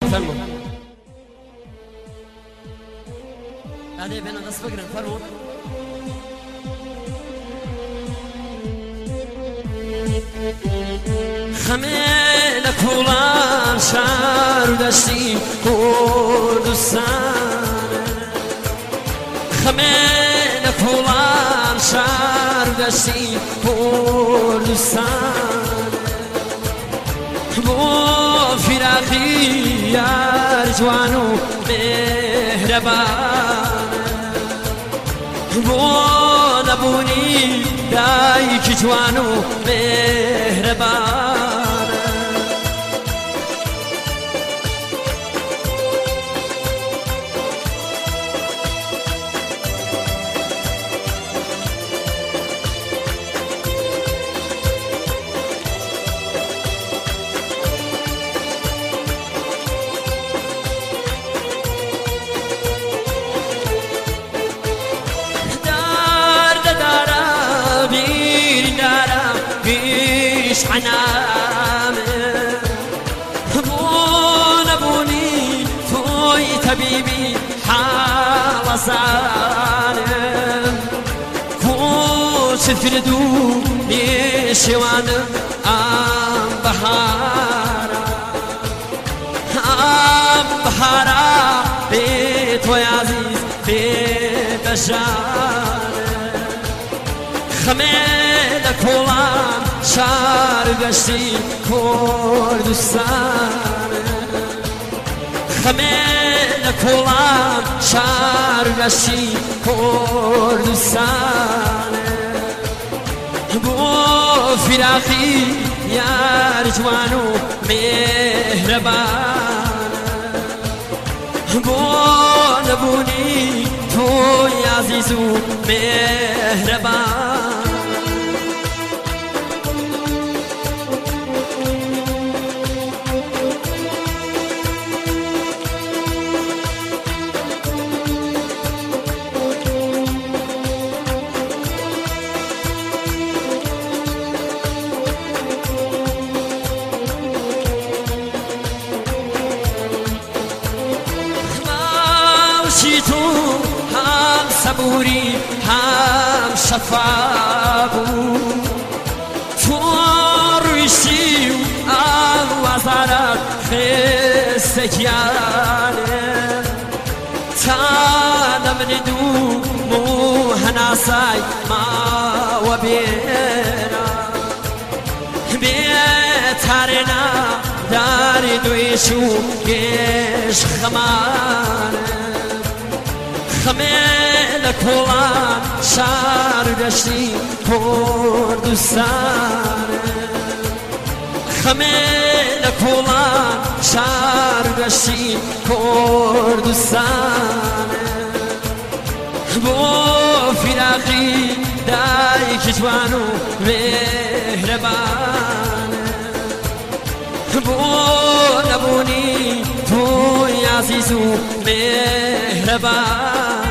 فرمو هذه بين غصب قرن فرمو خميلك فلان شار دشتي كردستان خميلك فلان شار دشتي كردستان بو فراقي يار جوانو مهربان بو نبوني دايك جوانو مهربان حنامه بوني توي طبيبي حال صانم كوش فردو لشوان ام بحارا بيت ويعزيز بيت الشان خميلك فلان شار گشتی کردستان خميلك فلان شار گشتی کردستان بو فراقی یار جوانو مهربان بو نبونی توی عزیزو مهربان تو هم صبوری هم شفابو تو رویشی و آوازارت خستگیانه تانم ندو موهناسای ما و بینا بیتارنا داری دویشو گش خمانه خميلك فلان شار دشتي كردستان خميلك فلان شار دشتي كردستان بو فراقي دايك جوانو مهربان بو نبوني تو عزيزو مهربان